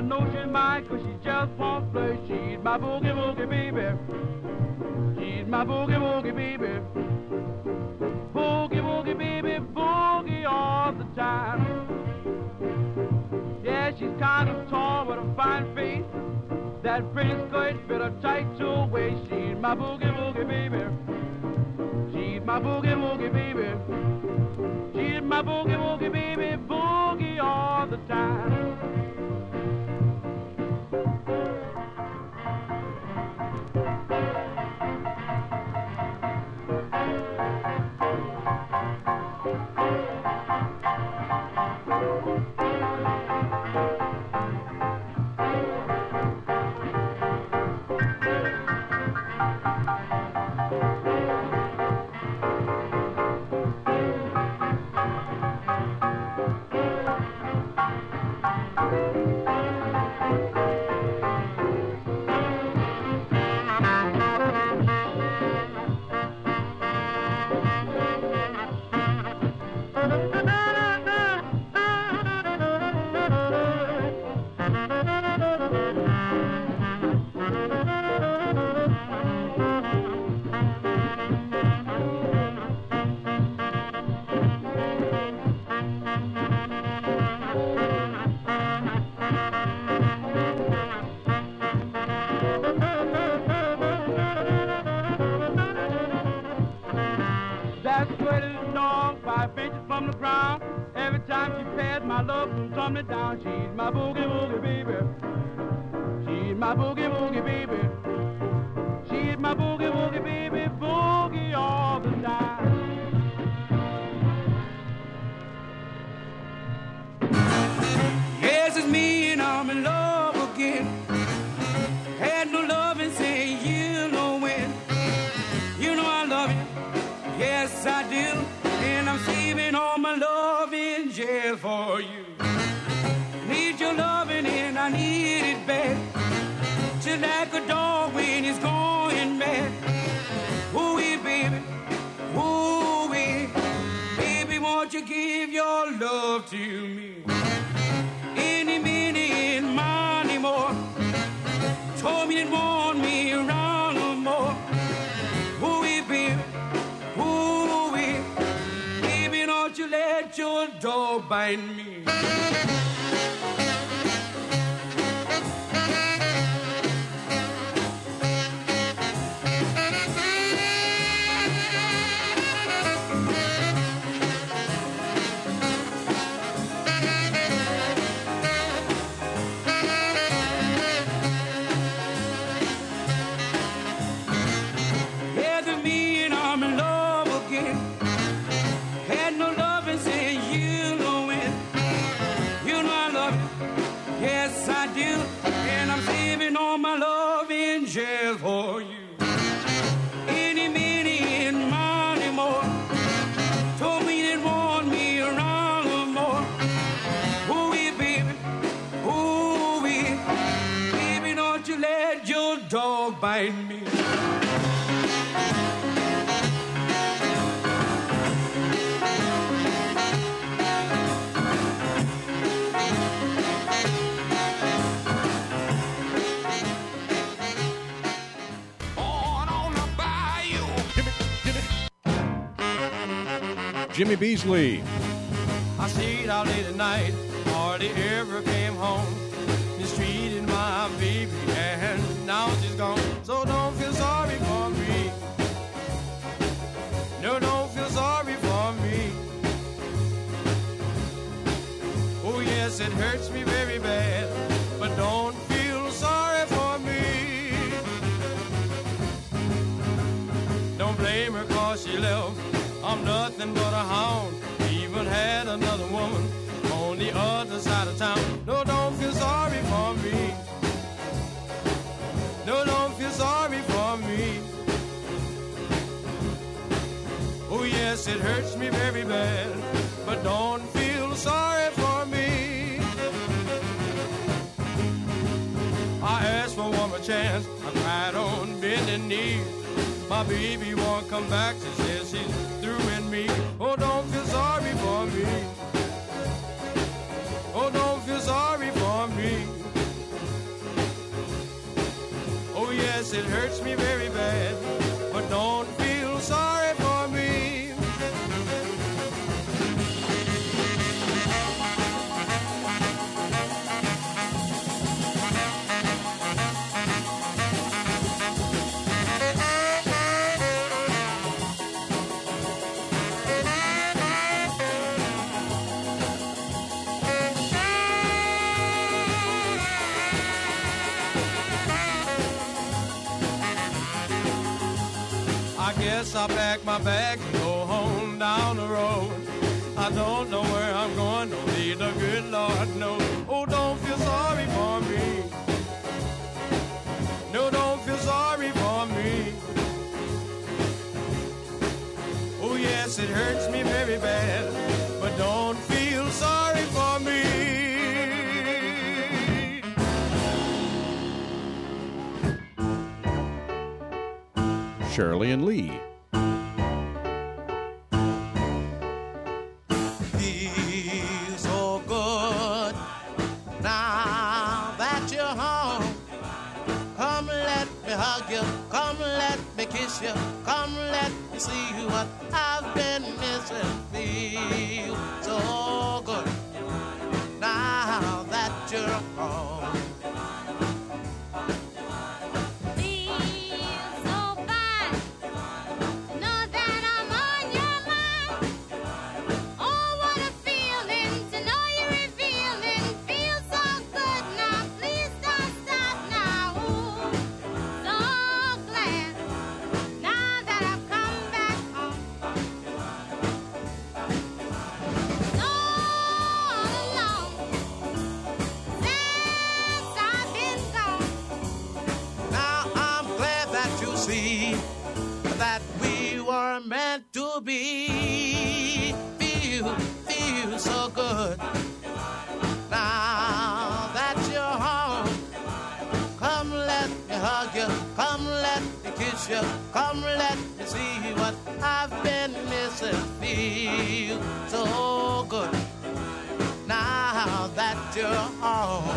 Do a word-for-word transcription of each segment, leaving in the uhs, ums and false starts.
know she's mine, cause she just won't flirt. She's my boogie woogie baby. She's my boogie woogie baby. Boogie woogie baby, boogie all the time. Yeah, she's kind of tall with a fine face. That pretty skirt fit her tight to her waist. She's my boogie woogie baby. She's my boogie woogie baby. She's my boogie woogie baby, boogie all the time. She's my boogie woogie baby. She's my boogie woogie baby. She's my boogie woogie baby, boogie all the time. Yes, it's me and I'm in love again. Had no love and say you know when. You know I love you. Yes, I do. And I'm saving all my love in jail for you. Need your loving and I need it bad. Just like a dog when he's going mad. Ooh-wee, baby, ooh-wee. Baby, won't you give your love to me? Any minute and money more. Told me you want me around no more. Ooh-wee, baby, ooh-wee. Baby, don't you let your dog bite me. For you, any minute and money more. Told me they want me around no more. Ooh-wee, baby, ooh-wee. Baby, don't you let your dog bite me. Jimmy Beasley. I stayed out late at night, hardly ever came home. Mistreated my baby and now she's gone. So don't feel sorry for me. No, don't feel sorry for me. Oh yes, it hurts me very bad, but don't feel sorry for me. Don't blame her cause she left. I'm nothing but a hound. Even had another woman on the other side of town. No, don't feel sorry for me. No, don't feel sorry for me. Oh yes, it hurts me very bad, but don't feel sorry for me. I asked for one more chance. I cried on bending knee. My baby won't come back. She says she's through in me. Oh, don't feel sorry for me. Oh, don't feel sorry for me. hurts me very bad, but don't feel sorry for me. Guess I'll pack my bag and go home down the road. I don't know where I'm going, only the good Lord knows. Oh, don't feel sorry for me. No, don't feel sorry for me. Oh, yes, it hurts me very bad, but don't feel sorry for me. Shirley and Lee. Feel so good now that you're home. Come let me hug you, come let me kiss you, come let me see what I've been missing. Feel so good now that you're home. To be, feel, feel so good now that you're home. Come let me hug you, come let me kiss you, come let me see what I've been missing. Feel so good now that you're home.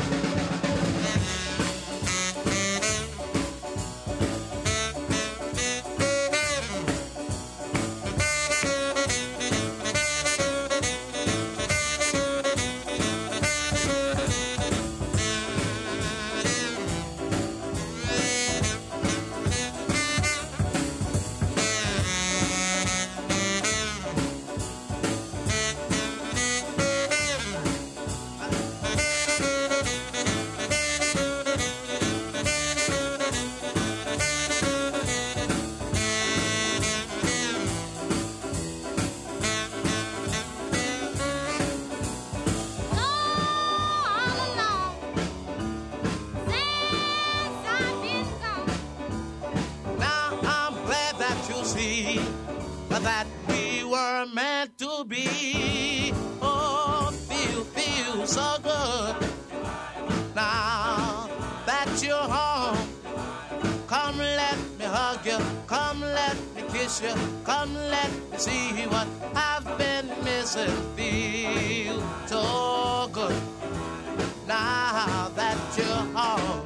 That we were meant to be. Oh, feel, feel so good now that you're home. Come let me hug you, come let me kiss you, come let me see what I've been missing. Feel so good now that you're home.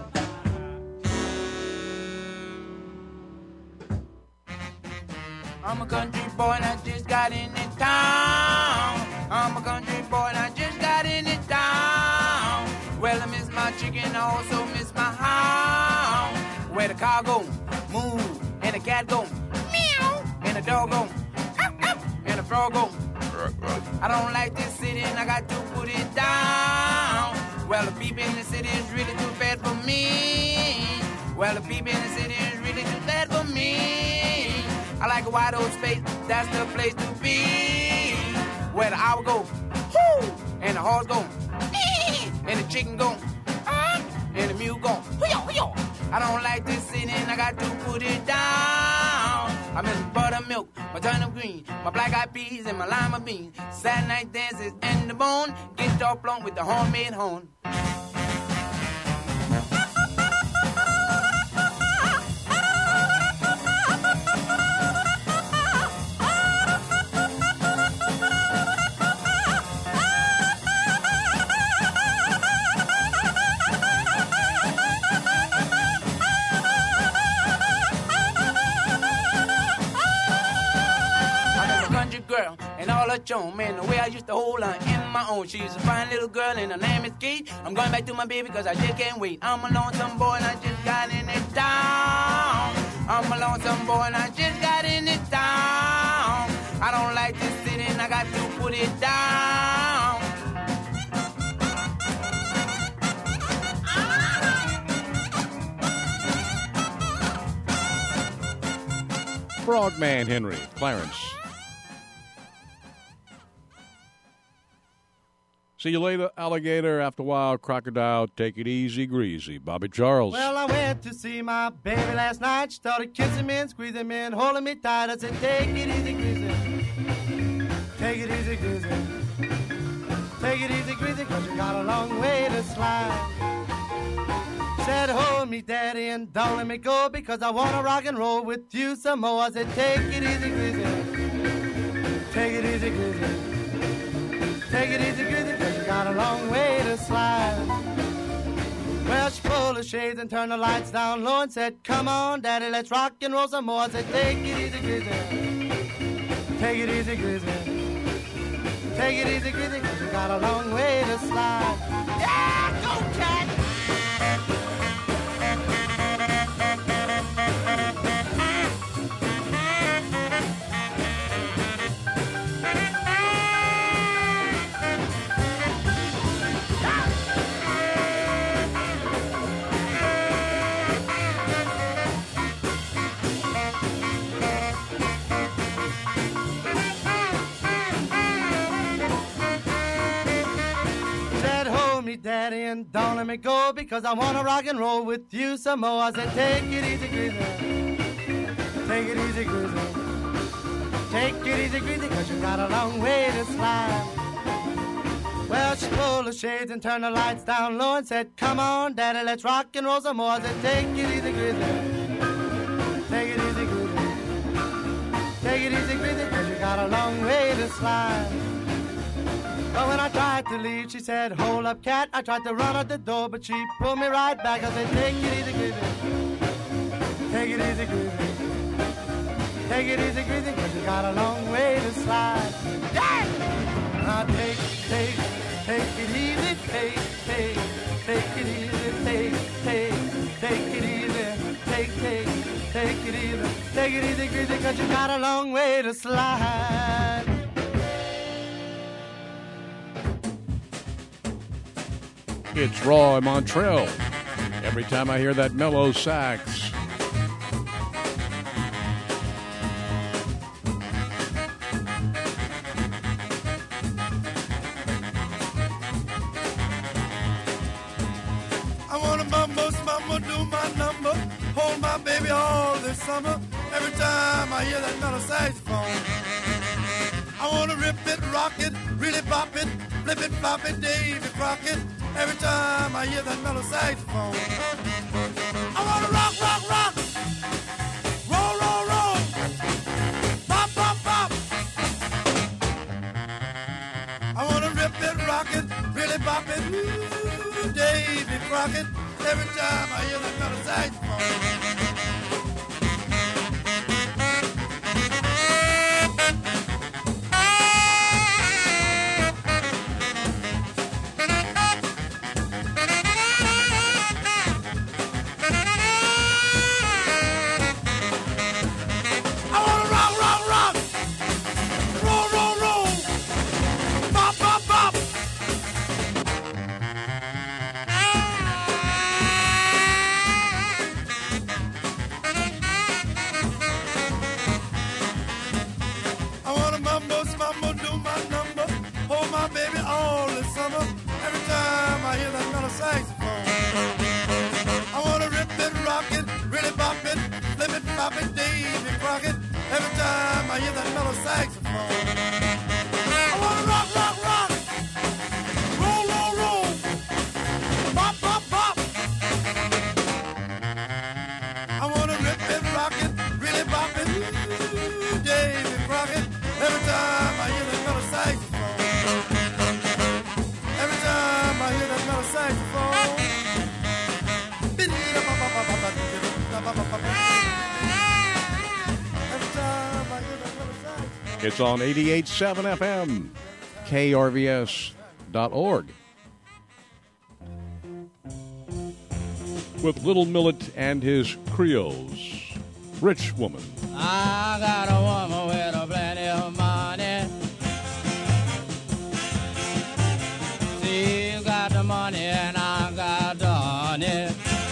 I'm a country boy and I just got in the town. I'm a country boy and I just got in the town. Well, I miss my chicken, I also miss my hound. Where the car go, move, and the cat go, meow, and the dog go, ow, ow, and the frog go. I don't like this city and I got to put it down. Well, the people in the city is really too bad for me. Well, the people in the city is really too bad for me. I like a wide open space, that's the place to be. Where the owl go, whoo, and the horse go, and the chicken go, and the mule go, I don't like this city and I got to put it down. I miss buttermilk, my turnip green, my black eyed peas and my lima beans. Saturday night dances and the bone, guitar blown with the homemade horn. her chon. Man, the way I used to hold her in my own. She's a fine little girl and her name is Kate. I'm going back to my baby cause I just can't wait. I'm a lonesome boy and I just got in it town. I'm a lonesome boy and I just got in it town. I don't like this city and I got to put it down. Frogman Henry, Clarence. See you later, alligator. After a while, crocodile. Take it easy, greasy. Bobby Charles. Well, I went to see my baby last night. She started kissing me and squeezing me and holding me tight. I said, take it easy, greasy. Take it easy, greasy. Take it easy, greasy, cause you got a long way to slide. Said, hold me, daddy, and don't let me go because I want to rock and roll with you some more. I said, take it easy, greasy. Take it easy, greasy. Take it easy, greasy, cause you got a long way to slide. Well, she pulled the shades and turned the lights down low and said, come on, daddy, let's rock and roll some more. I said, take it easy, greasy. Take it easy, greasy. Take it easy, greasy, cause you got a long way to slide. Yeah, go, cat! Daddy, and don't let me go because I want to rock and roll with you some more. I said, take it easy, greasy. Take it easy, greasy. Take it easy, greasy, cause you got a long way to slide. Well, she pulled the shades and turned the lights down low and said, come on, daddy, let's rock and roll some more. I said, take it easy, greasy. Take it easy, greasy. Take it easy, greasy, cause you got a long way to slide. But when I tried to leave, she said, hold up, cat. I tried to run out the door, but she pulled me right back. I said, take it easy, greasy. Take it easy, greasy. Take it easy, greasy, cause you got a long way to slide. Yeah! Now take, take, take it easy, take, take, take it easy, take, take, take it easy, take, take, take it easy, take it easy, greasy, cause you got a long way to slide. It's Roy Montrell. Every time I hear that mellow sax. I wanna mumble, mumble, do my number, hold my baby all this summer. Every time I hear that mellow saxophone, I wanna rip it, rock it, really pop it, flip it, flop it, Davy Crockett. Every time I hear that mellow saxophone, I wanna rock, rock, rock, roll, roll, roll, pop, pop, pop. I wanna rip it, rock it, really pop it, ooh, Davy Crockett. Every time I hear that mellow saxophone. It's on eighty-eight point seven F M, K R V S dot org. With Little Millet and his Creoles, Rich Woman. I got a woman with a plenty of money. She's got the money and I got the honey.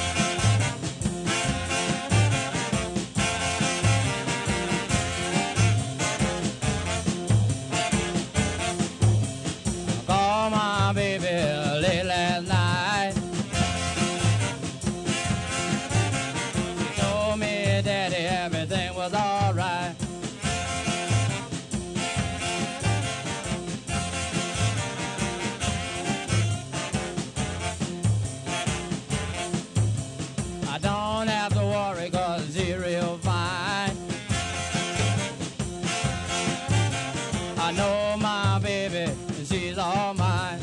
I called my baby late last night. She told me, Daddy, everything was all right. I don't have to worry 'cause she's real fine. I know my baby, she's all mine.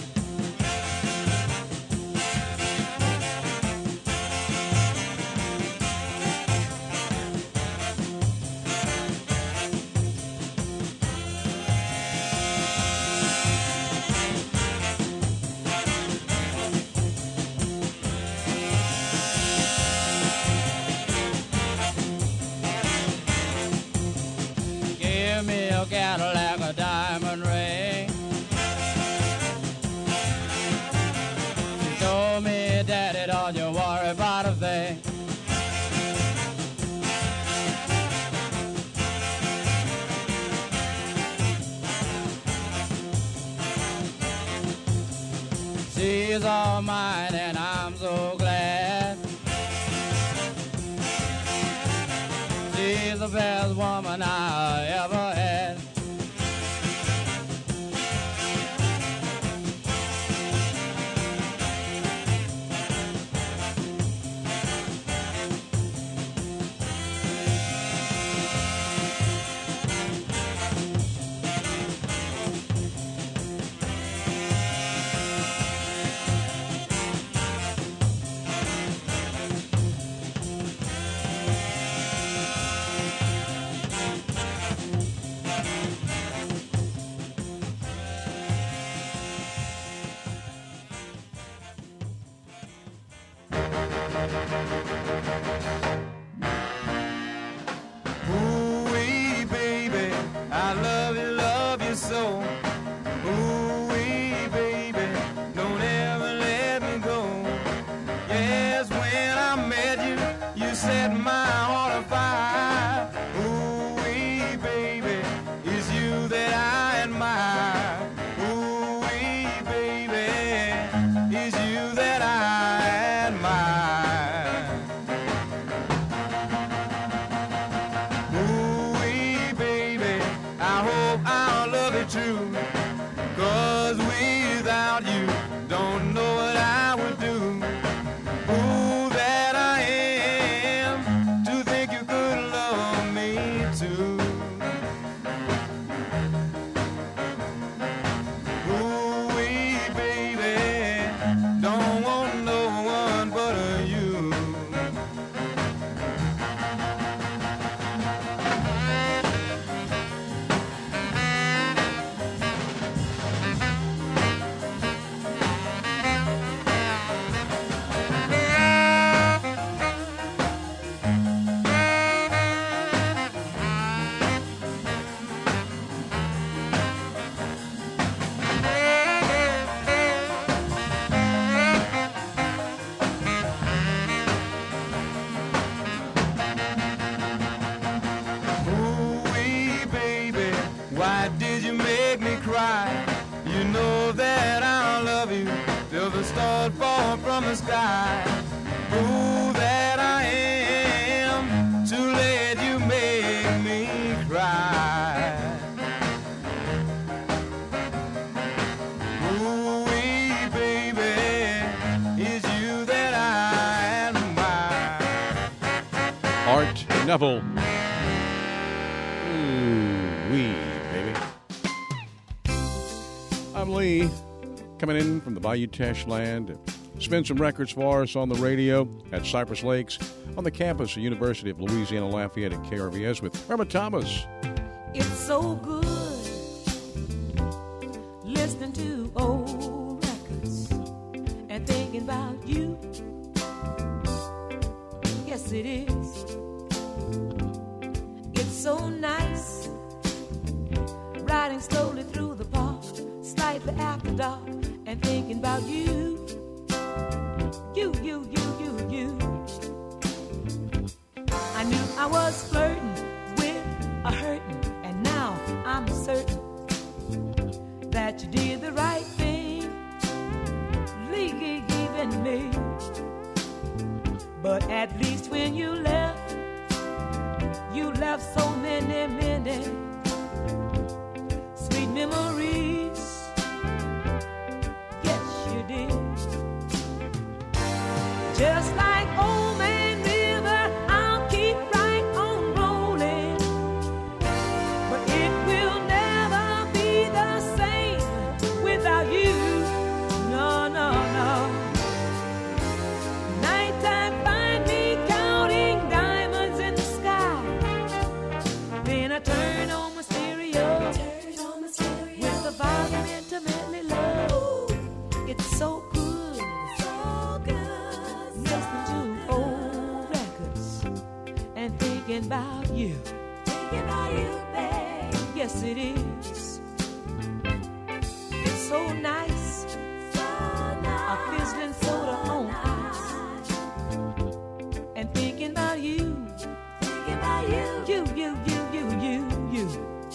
Give me a Cadillac, a diamond ring. She told me, Daddy, don't you worry about a thing. She's all mine and I'm so glad. She's the best woman I ever had. Ooh-wee, baby, I love you, love you so. Ooh-wee, baby, don't ever let me go. Yes, when I met you, you set my heart afire. Ooh-wee, baby, it's you that I admire. Ooh-wee, baby, it's you that I admire. Ooh-wee, baby, I hope I'll love you true. 'Cause without you, don't know what I would do. Ooh, that I am, to think you could love me too. Ooh-wee, baby, don't want no one but you. Ooh-wee, baby, why did you make me cry? You know that I love you till the stars fall from the sky. Ooh, that I am, to let you make me cry. Ooh-wee, baby, it's you that I admire. Art Neville. Ooh-wee, baby. I'm Lee, coming in from the Bayou Teche land to spin some records for us on the radio at Cypress Lakes on the campus of University of Louisiana Lafayette at K R V S with Irma Thomas. It's so good listening to old records and thinking about you. Yes, it is. It's so nice riding slowly through the park, slightly after dark, and thinking about you. You, you, you, you, you. I knew I was flirting with a hurting, and now I'm certain that you did the right thing, leaving me. But at least when you left, you left so many, many sweet memories. Yes, you did. Just like old man river, I'll keep right on rolling, but it will never be the same without you. No, no, no. Nighttime find me counting diamonds in the sky. Then I turn on my stereo, turn on my stereo with the volume intimately low. Ooh, it's so good, so good. Listening to old records and thinking about you, thinking about you, babe. Yes, it is. It's so nice, so nice. A fizzling soda on ice, and thinking about you, thinking about you, you, you, you, you, you, you.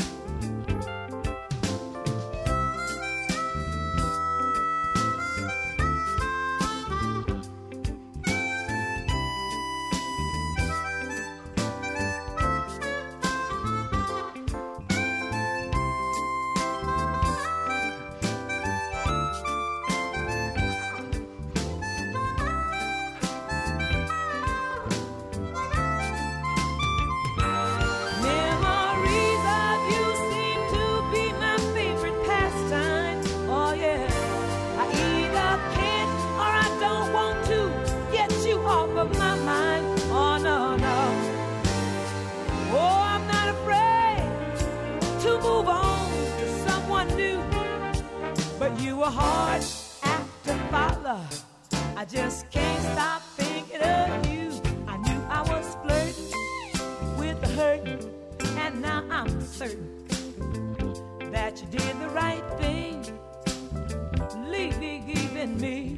Memories of you seem to be my favorite pastime. Oh yeah, I either can't or I don't want to get you off of my mind. Oh no, no. Oh, I'm not afraid to move on to someone new, but you a hard act to follow. I just can't stop thinking of you. I knew I was flirting with the hurting, and now I'm certain that you did the right thing, leaving me.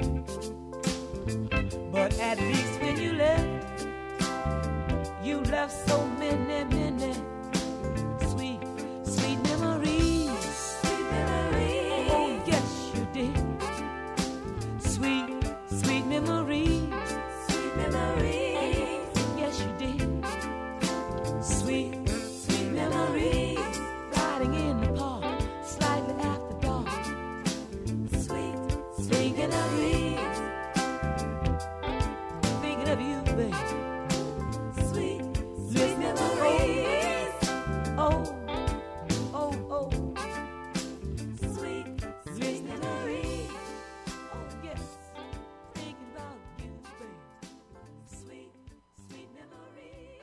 But at least when you left, you left so many, many sweet, sweet memories. Sweet memories. Oh yes, you did. Sweet, sweet memories. Sweet memories. Yes, you did. Sweet, sweet memories. Riding in the park, slightly after dark. Sweet, thinking of me. Thinking of you, babe. Sweet, sweet memories. Oh, oh, oh. Sweet, sweet memories. Oh, yes. Thinking about you, babe. Sweet, sweet memories.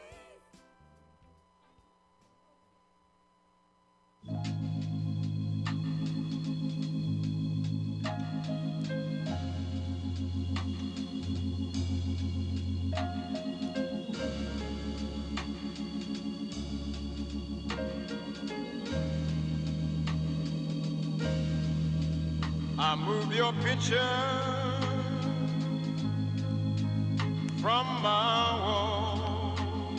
I moved your picture from my wall,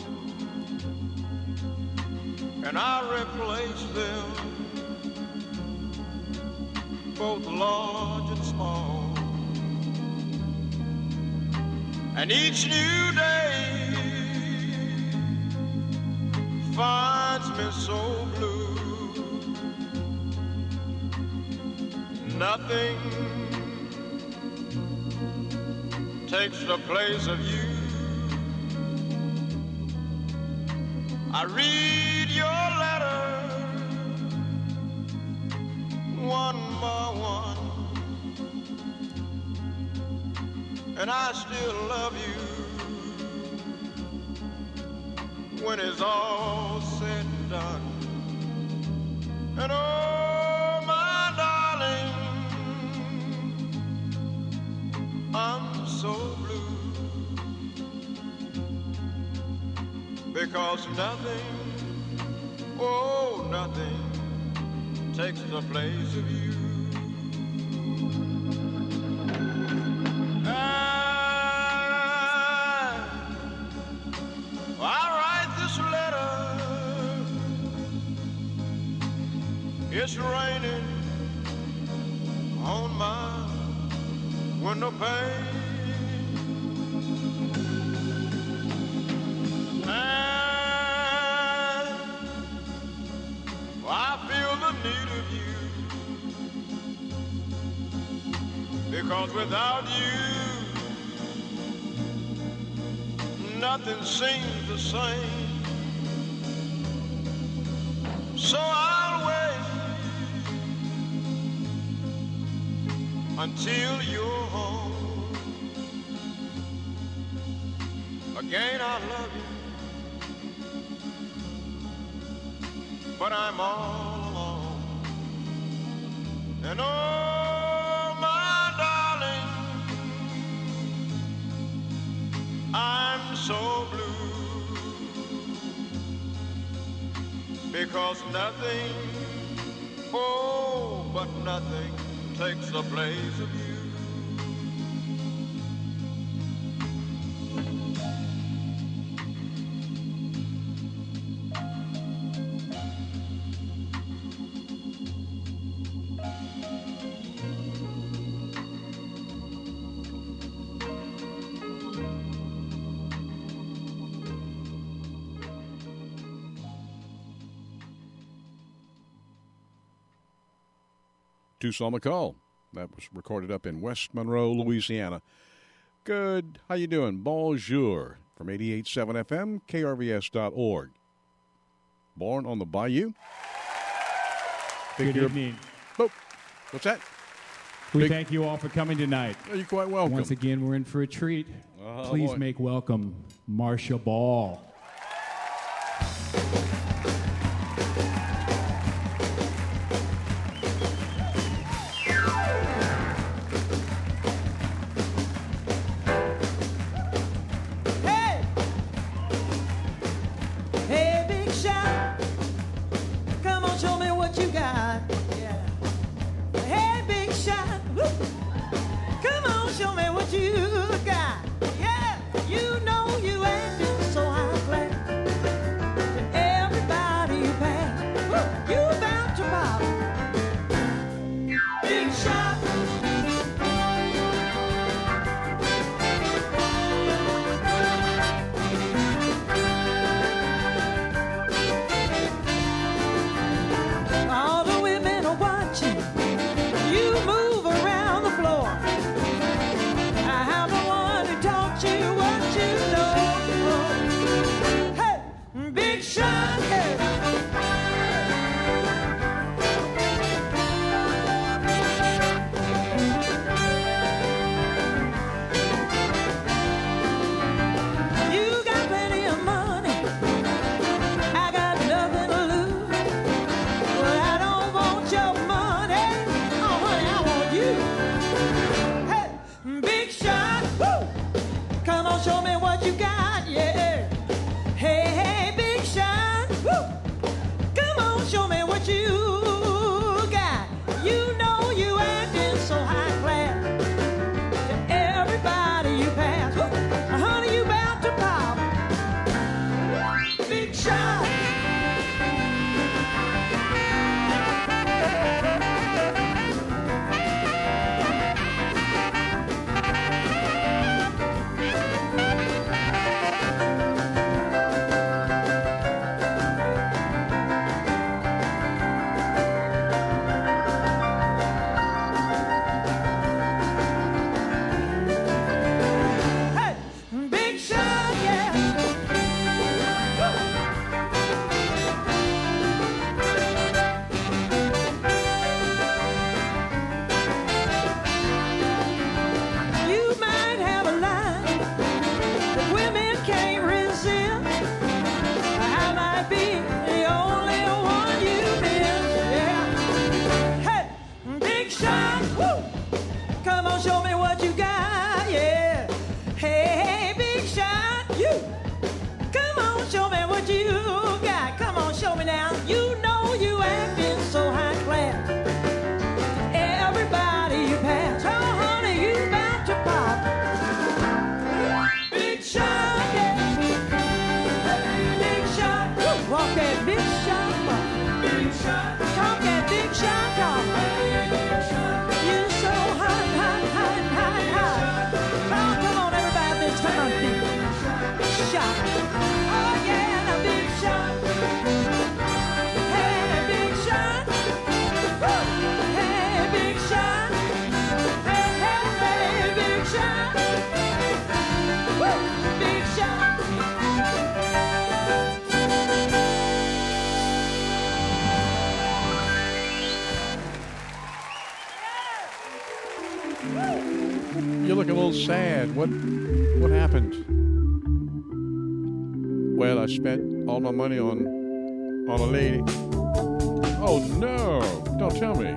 and I replaced them, both large and small. And each new day finds me so blue. Nothing takes the place of you. I read your letter one by one, and I still love you when it's all said and done. And oh, my darling, because nothing, oh, nothing takes the place of you. And I write this letter, it's raining on my window pane. Because without you, nothing seems the same. So I'll wait until you're home. Again, I love you, but I'm all alone. And oh, I'm so blue because nothing, oh, but nothing takes the place of you. Tucson McCall. That was recorded up in West Monroe, Louisiana. Good. How you doing? Bonjour from eighty-eight point seven F M, K R V S dot org. Born on the Bayou. Good evening. Oh, what's that? We Big... thank you all for coming tonight. Oh, you're quite welcome. Once again, we're in for a treat. Oh, Please boy. make welcome Marsha Ball. you look a little sad. What what happened? Well, I spent all my money on on a lady. Oh no! Don't tell me.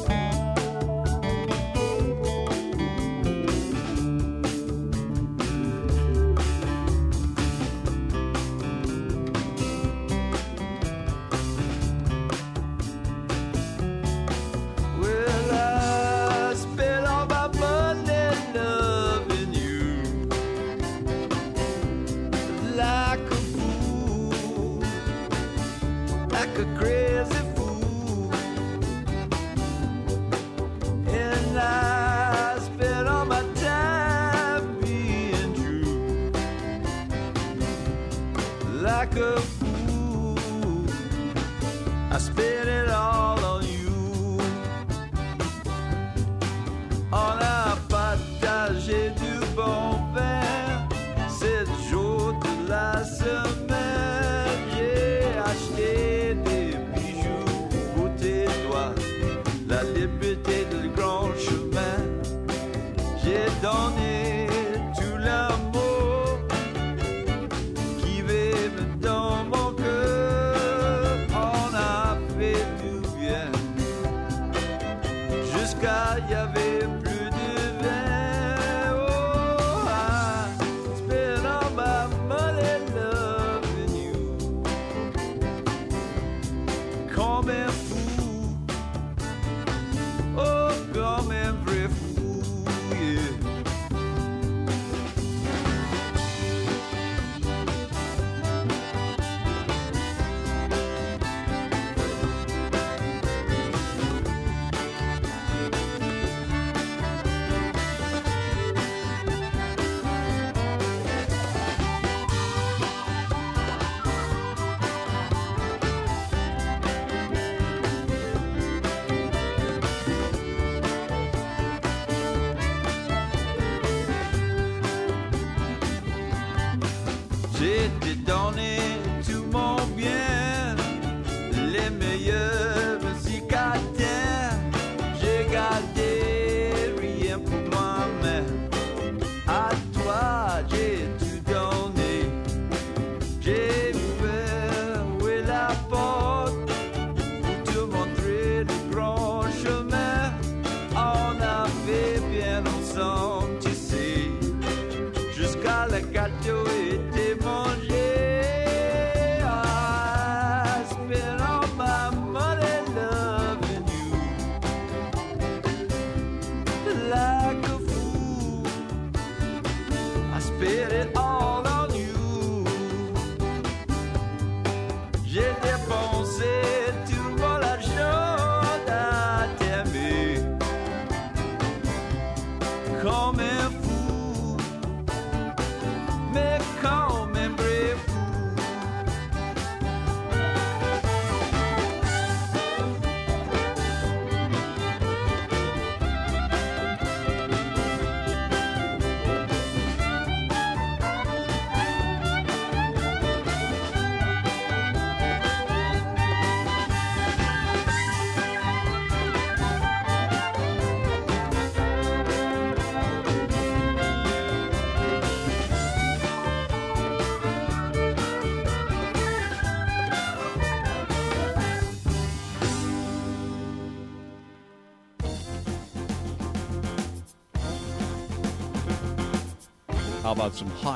How about some hot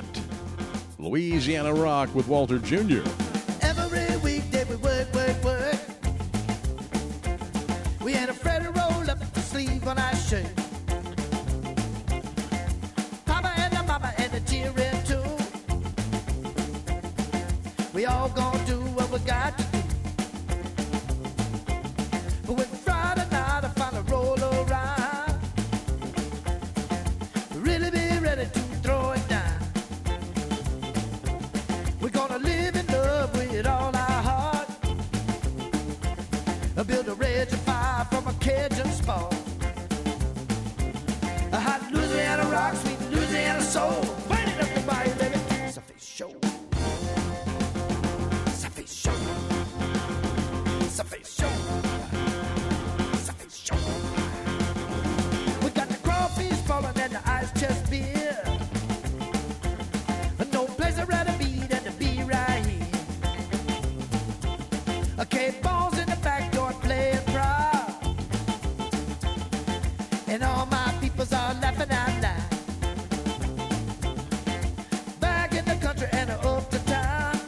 Louisiana rock with Walter Junior? Every weekday we work, work, work. We ain't afraid to roll up the sleeve on our shirt. Papa and the mama and the cheering too. We all gonna do what we got to do. But when Friday night I finally roll around, really be ready to throw it down. We're gonna live in love with all our heart. Build a raging fire from a Cajun spot. A hot Louisiana rock, sweet Louisiana soul. Burn it up the body, baby. It's a face show. It's a face show. and all my peoples are laughing out loud. Back in the country and up to town,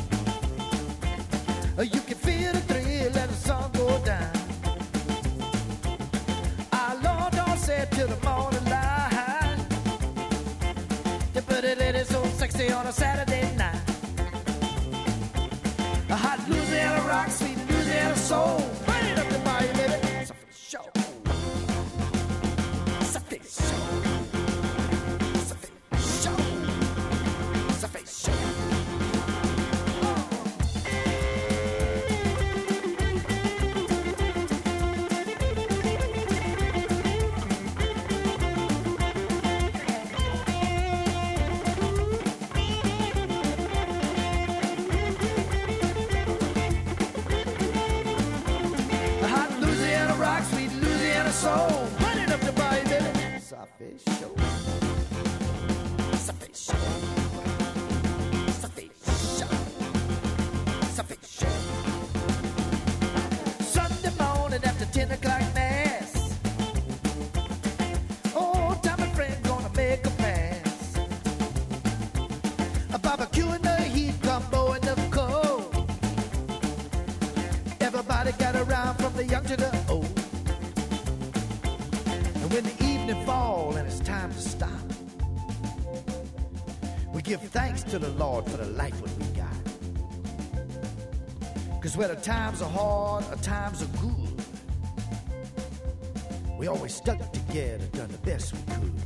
you can feel the thrill and the sun go down. Our Lord don't say it till the morning light. The pretty lady so sexy on a Saturday night. A hot Louisiana rock, sweet Louisiana soul. Burn it up the fire, baby. It's a show. It's a face show. It's a face show. It's a face show. Soul, burn it up the body, baby. It's a face show. It's a face show. It's a face show. It's a face show. Sunday morning after ten o'clock mass. Oh, time and friend gonna make a pass. A barbecue in the heat, gumbo in the cold. Everybody got around from the young to the old. When the evening falls and it's time to stop, we give thanks to the Lord for the life that we got. Because whether times are hard or times are good, we always stuck together, done the best we could.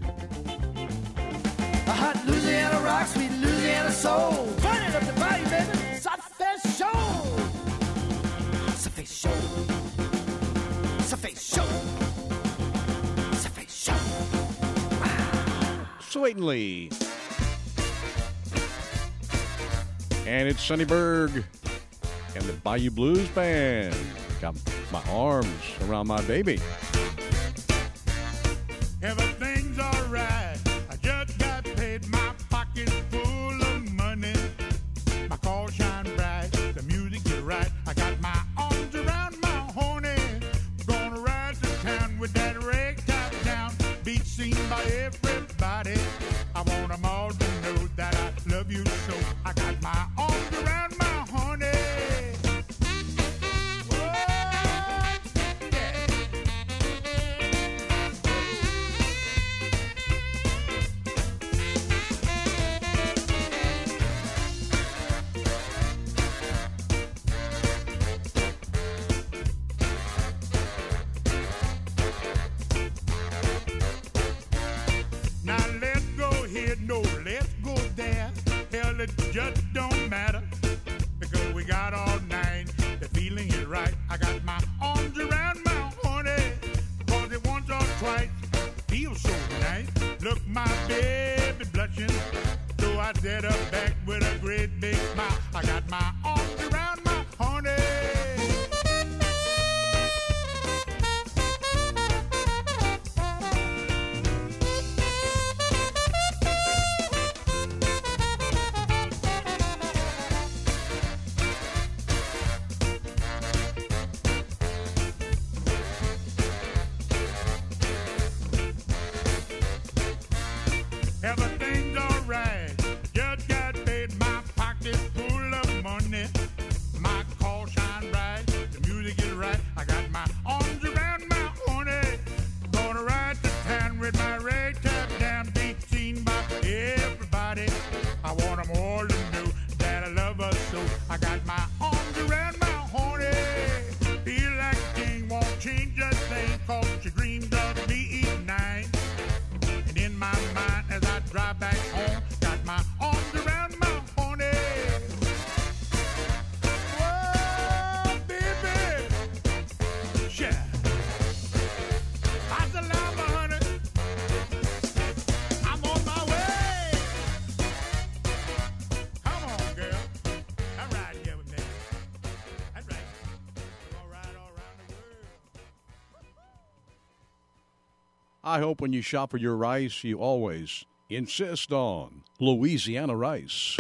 A hot Louisiana rock, sweet Louisiana soul. Burn it up the body, baby. It's a face show. It's a face show. It's a face show. Sweetenly. And it's Sonny Berg and the Bayou Blues Band. Got my arms around my baby. Everything's alright. I just got paid, my pocket's full of money. My car shine bright, the music is right. I got my arms around my honey. Gonna ride to town with that rag top down. Beat seen by everybody. I want them all to know that I love you so. I got my arms around my honey. Whoa, yeah. Now let's go here, no, let's go there. Hell, it just don't matter, because we got all night. The feeling is right. I got my arms around my honey, cause it once or twice feels so nice. Look, my baby blushing, so I set her back with a great big smile. I got my arms around my honey. Everything's alright. Just got paid, my pocket full of money. My car shine bright, the music is right. I got my arms around my honey. Gonna ride to town with my red top down, beat seen by everybody. I want them all to know that I love her so. I got my arms around my honey. Feel like a king, won't change a thing, cause she dreamed of me each night. And in my mind as I drive back home, got my arms around my honey. Whoa, baby, yeah. I said, love my honey. I'm on my way. Come on, girl. All right, here with me. That's right. We're gonna ride all around the world. I hope when you shop for your rice, you always insist on Louisiana rice.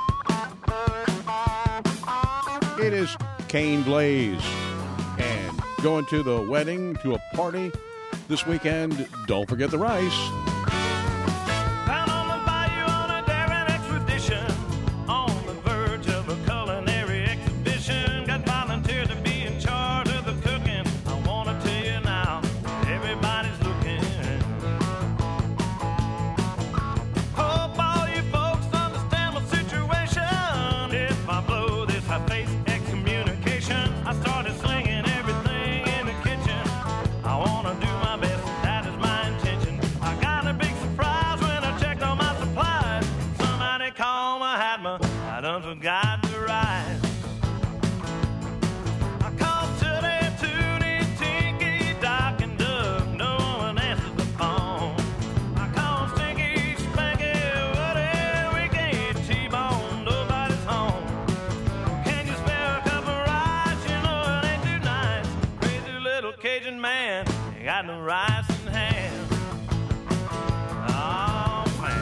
It is Kane Blaze and going to the wedding, to a party this weekend, don't forget the rice. Down on the bayou on a daring expedition, on the verge of a culinary exhibition. Got volunteered to be in charge of the cooking. I want to tell you now, everybody's looking. Hope all you folks understand my situation. If I blow this, I face excommunication. I started slinging everything in the kitchen. I want to do my best, that is my intention. I got a big surprise when I checked on my supplies. Somebody called my Hatma, I done forgot the rice. I called Tootie, Tootie, Tinky, Doc, and Doug. No one answers the phone. I called Stinky, Spanky, Woody, Ricky, T-Bone, nobody's home. Can you spare a cup of rice? You know it ain't too nice. Crazy little Cajun man, you got no rice in hand. Oh, man.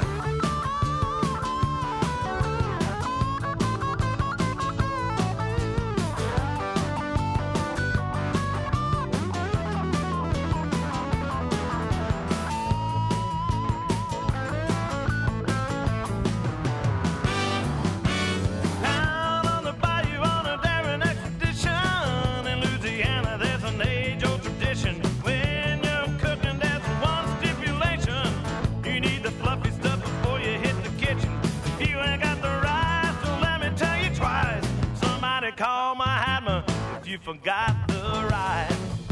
Down on the bayou on a daring expedition. In Louisiana, there's an age-old tradition. When you're cooking, there's one stipulation. You need the fluffy stuff before you hit the kitchen. If you ain't got the rice, don't let me tell you twice. Somebody call my Hatma if you forgot the rice.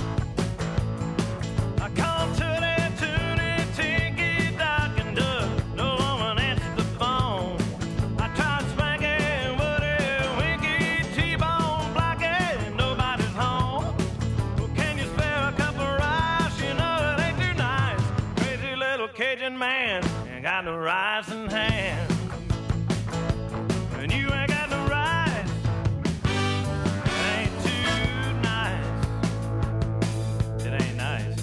I called Tootie, Tootie, Tinky, Doc, and Doug. No woman answered the phone. I tried Spanky, Woody, Winky, T-Bone, Blackie, nobody's home. Well, can you spare a cup of rice? You know it ain't too nice. Crazy little Cajun man, ain't got no rice in hand. And you ain't got no rice, it ain't too nice. It ain't nice.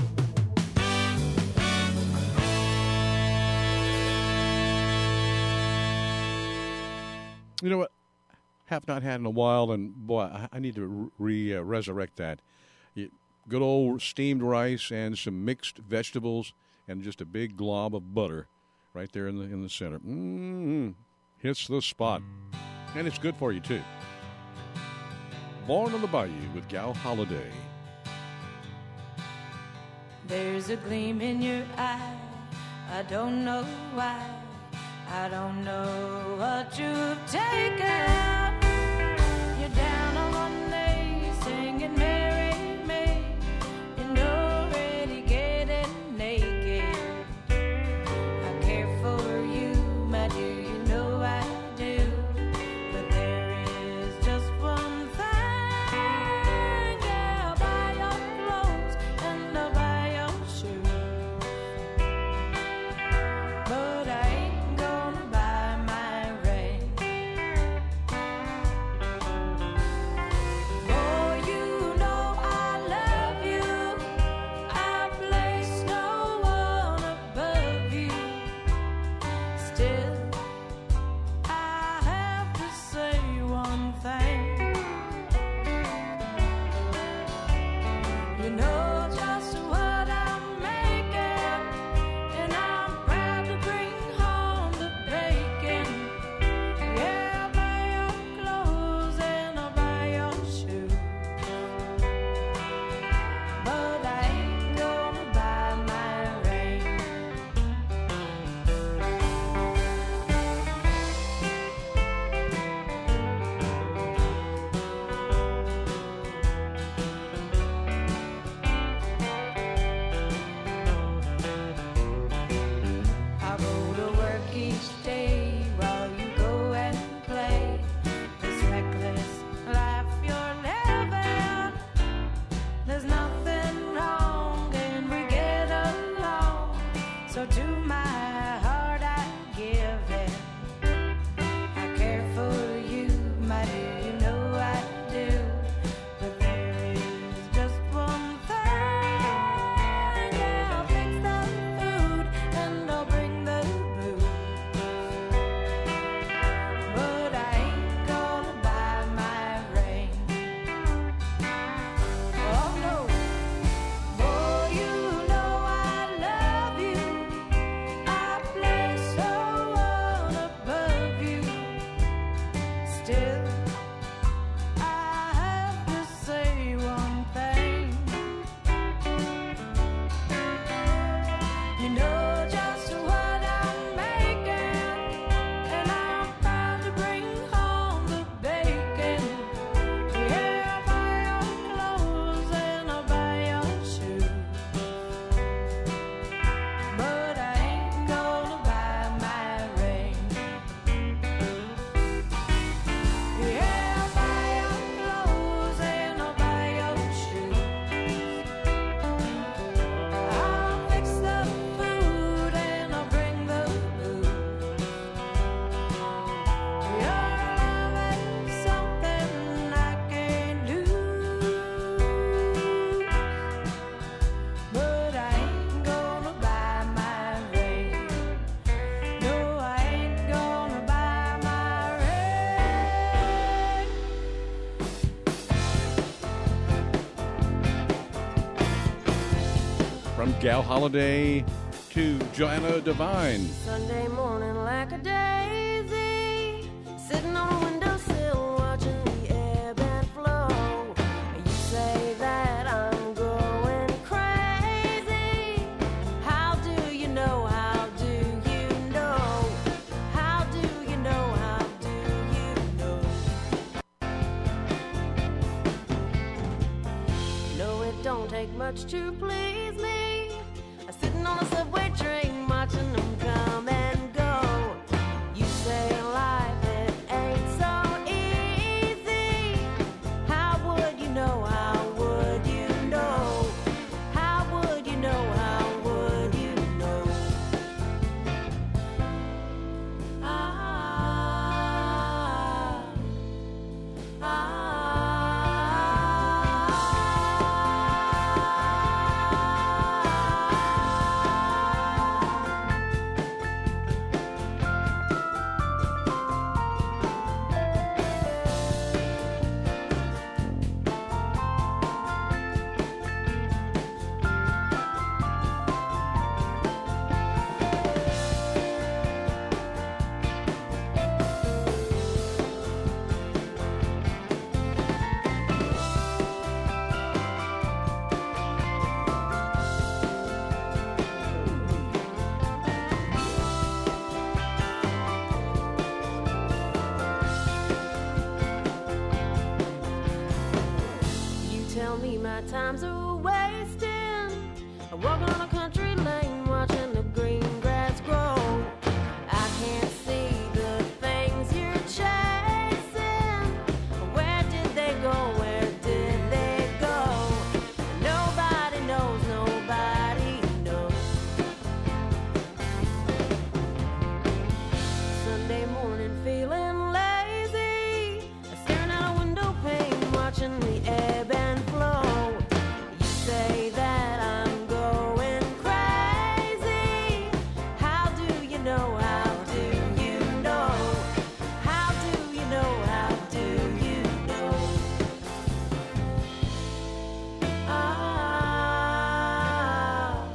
You know what? Have not had in a while, and boy, I, I need to re uh, resurrect that. You, good old steamed rice and some mixed vegetables, and just a big glob of butter, right there in the in the center. Mmm, hits the spot, and it's good for you too. Born on the Bayou with Gal Holiday. There's a gleam in your eye, I don't know why. I don't know what you've taken. You're down on one knee, singing Mary, May. You're already getting naked. I care for you, my dear, you know I do. But there is just one thing. I'll buy your clothes and I'll buy your shoes. But I ain't gonna buy my ring. Oh, you know I love you. I place no one above you. Still, I have to say one thing. You know just what I'm making, and I'm proud to bring home the bacon. Yeah, I'll buy your clothes and I'll buy your shoes. But I ain't gonna buy my ring. From Gal Holiday to Joanna Devine. Sunday morning like a daisy, sitting on a windowsill watching the ebb and flow. You say that I'm going crazy. How do you know? How do you know? How do you know? How do you know? No, it don't take much to please me. I'm sitting on a subway train watching them come and go. You say life, it ain't so easy. How would you know? How would you know? How would you know? How would you know? Ah, ah. You tell me my time's a wasting. I'm walking on a country lane, watching the green grass grow. I can't see the things you're chasing. Where did they go? Where did they go? Nobody knows, nobody knows. Sunday morning feeling lazy, staring out a window pane, watching the ebb and flow. You say that I'm going crazy. How do you know? How do you know? How do you know? How do you know? Ah,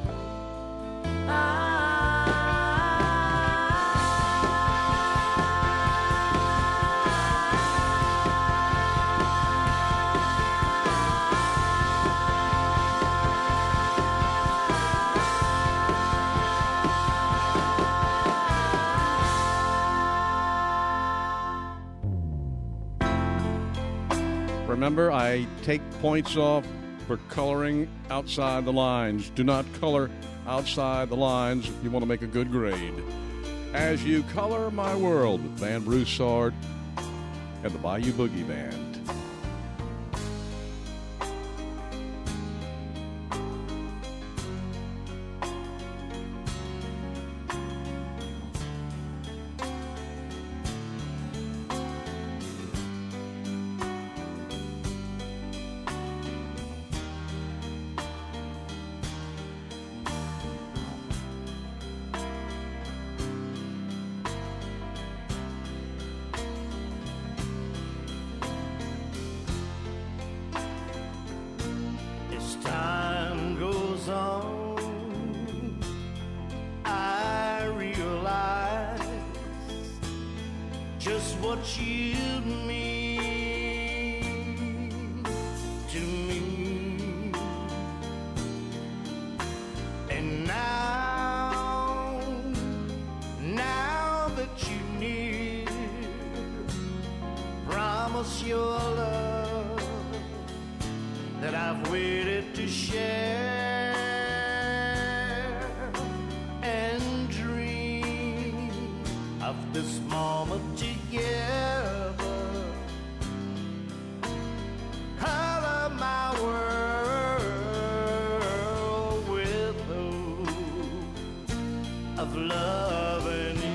Remember, I take points off for coloring outside the lines. Do not color outside the lines if you want to make a good grade. As You Color My World with Van Broussard and the Bayou Boogie Band. As time goes on, I realize just what you mean to me. And now, now that you're near, promise your love that I've waited to share and dream of this moment together. Color my world with hope of loving you.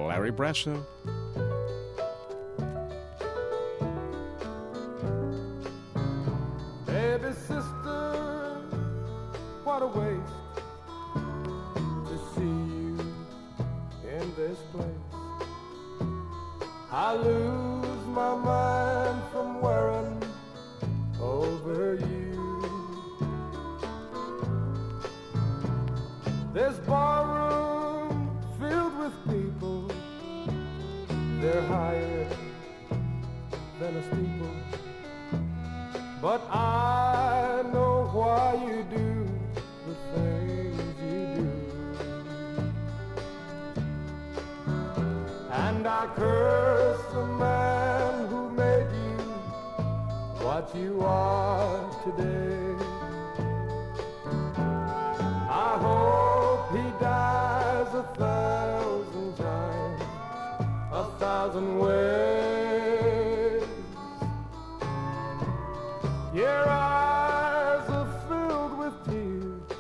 Larry Brasso. Baby sister, what a waste to see you in this place. I lose my mind from worrying over you. This barroom filled with people, they're higher than a steeple. But I know why you do the things you do. And I curse the man who made you what you are today. I hope he dies a thousand times, a thousand ways. Your eyes are filled with tears.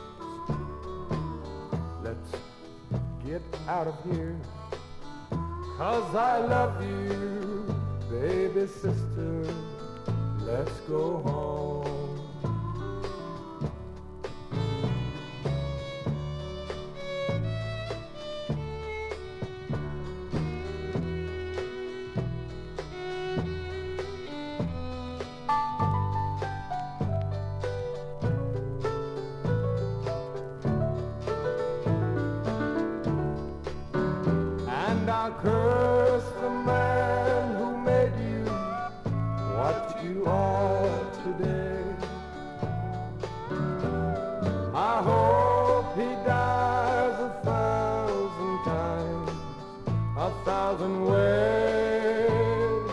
Let's get out of here, 'cause I love you, baby sister. Let's go home. Curse the man who made you what you are today. I hope he dies a thousand times, a thousand ways.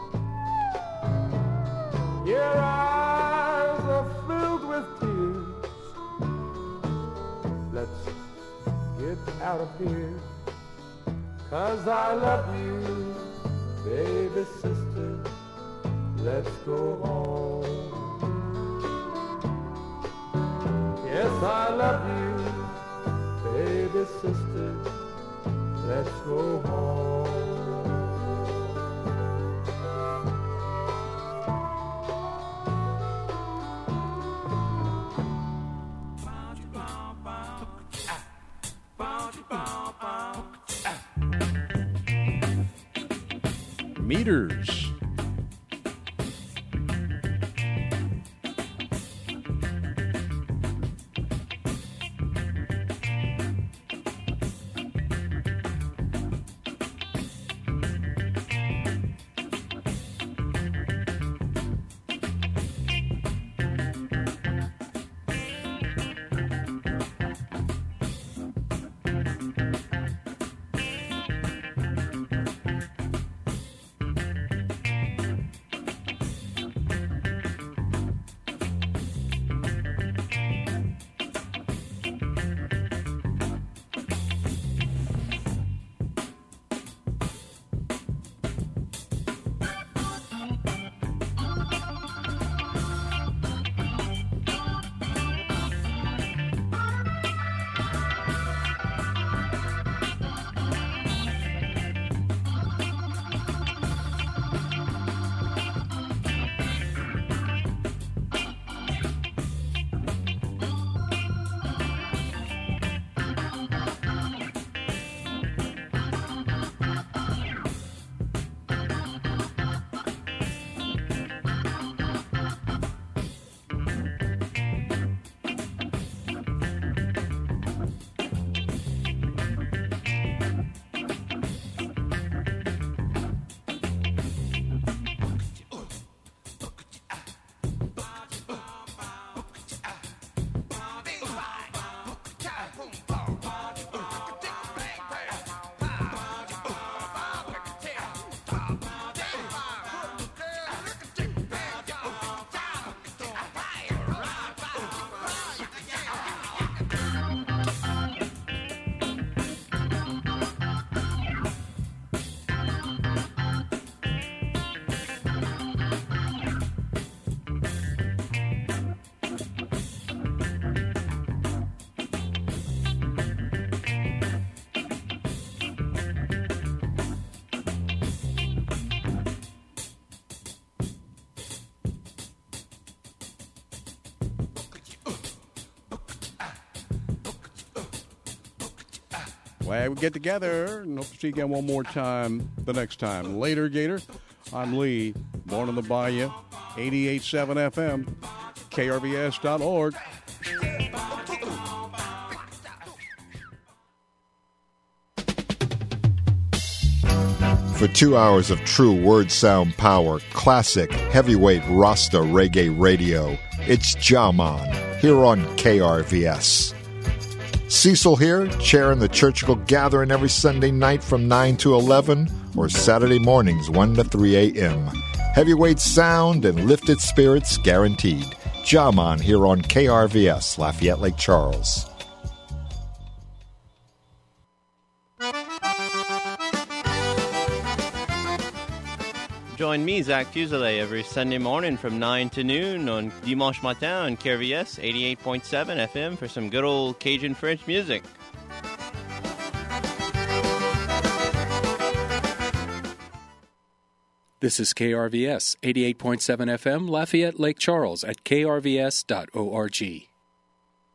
Your eyes are filled with tears. Let's get out of here, 'cause I love you, baby sister. Let's go home. Yes, I love you, baby sister. Let's go home. Meters. Glad we get together and hope to see you again one more time the next time. Later, Gator. I'm Lee, born on the Bayou, eighty-eight point seven F M, K R V S dot org. For two hours of true word sound power, classic heavyweight Rasta reggae radio, it's Jaman here on K R V S. Cecil here, chairing the Churchill Gathering every Sunday night from nine to eleven or Saturday mornings one to three a.m. Heavyweight sound and lifted spirits guaranteed. Jaman here on K R V S, Lafayette Lake Charles. Join me, Zach Fuselier, every Sunday morning from nine to noon on Dimanche Matin on K R V S eighty-eight point seven F M for some good old Cajun French music. This is K R V S eighty-eight point seven F M, Lafayette Lake Charles at K R V S dot org.